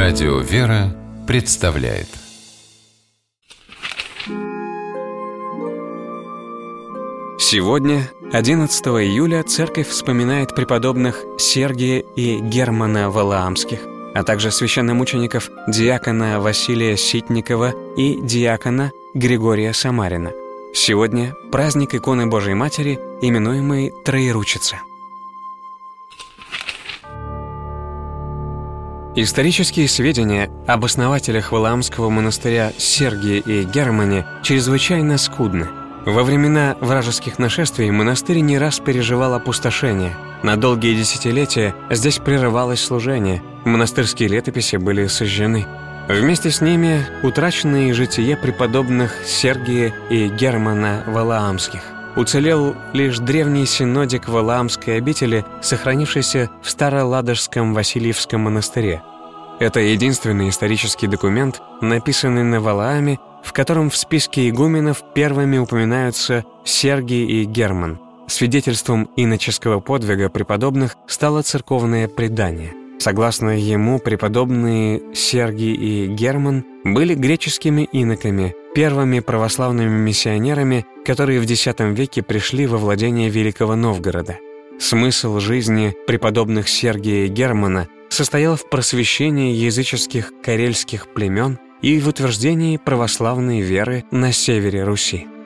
Радио «Вера» представляет. Сегодня, 11 июля, Церковь вспоминает преподобных Сергия и Германа Валаамских, а также священномучеников диакона Василия Ситникова и диакона Григория Самарина. Сегодня праздник иконы Божией Матери, именуемый Троеручица. Исторические сведения об основателях Валаамского монастыря Сергии и Германе чрезвычайно скудны. Во времена вражеских нашествий монастырь не раз переживал опустошение. На долгие десятилетия здесь прерывалось служение, монастырские летописи были сожжены. Вместе с ними утрачено и житие преподобных Сергия и Германа Валаамских. Уцелел лишь древний синодик Валаамской обители, сохранившийся в Староладожском Васильевском монастыре. Это единственный исторический документ, написанный на Валааме, в котором в списке игуменов первыми упоминаются Сергий и Герман. Свидетельством иноческого подвига преподобных стало церковное предание. Согласно ему, преподобные Сергий и Герман были греческими иноками, первыми православными миссионерами, которые в X веке пришли во владение Великого Новгорода. Смысл жизни преподобных Сергия и Германа состоял в просвещении языческих карельских племен и в утверждении православной веры на севере Руси.